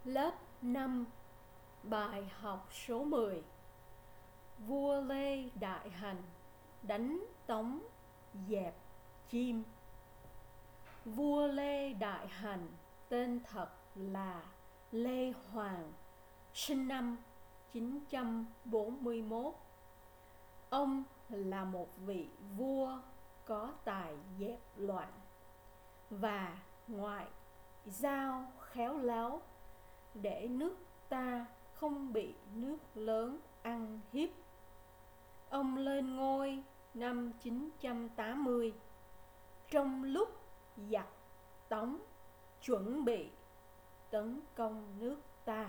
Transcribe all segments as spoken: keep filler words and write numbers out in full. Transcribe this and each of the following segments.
Lớp năm. Bài học số mười. Vua Lê Đại Hành đánh Tống dẹp Chim. Vua Lê Đại Hành tên thật là Lê Hoàng, sinh năm chín trăm bốn mươi mốt. Ông là một vị vua có tài dẹp loạn và ngoại giao khéo léo để nước ta không bị nước lớn ăn hiếp. Ông lên ngôi năm chín trăm tám mươi, trong lúc giặc Tống chuẩn bị tấn công nước ta.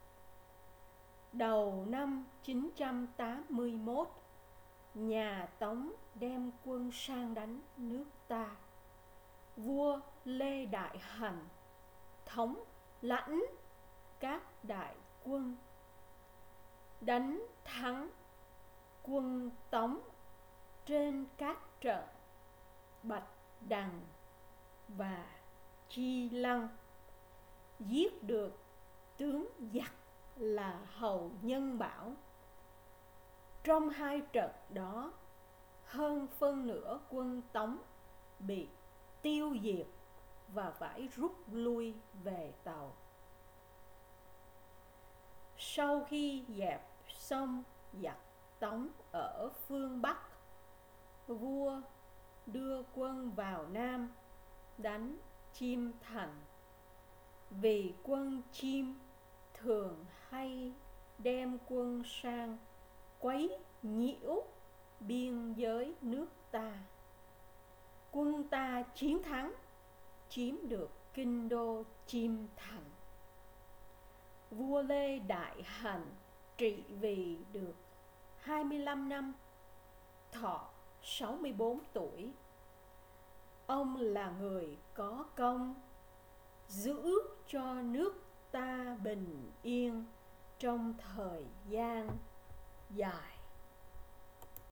Đầu năm chín trăm tám mươi mốt, nhà Tống đem quân sang đánh nước ta. Vua Lê Đại Hành thống lãnh các đại quân, đánh thắng quân Tống trên các trận Bạch Đằng và Chi Lăng, giết được tướng giặc là Hầu Nhân Bảo. Trong hai trận đó, hơn phân nửa quân Tống bị tiêu diệt và phải rút lui về Tàu. Sau khi dẹp xong giặc Tống ở phương Bắc, vua đưa quân vào Nam đánh Chiêm Thành. Vì quân Chiêm thường hay đem quân sang quấy nhiễu biên giới nước ta. Quân ta chiến thắng, chiếm được kinh đô Chiêm Thành. Vua Lê Đại Hành trị vì được hai mươi lăm năm, thọ sáu mươi bốn tuổi. Ông là người có công giữ cho nước ta bình yên trong thời gian dài.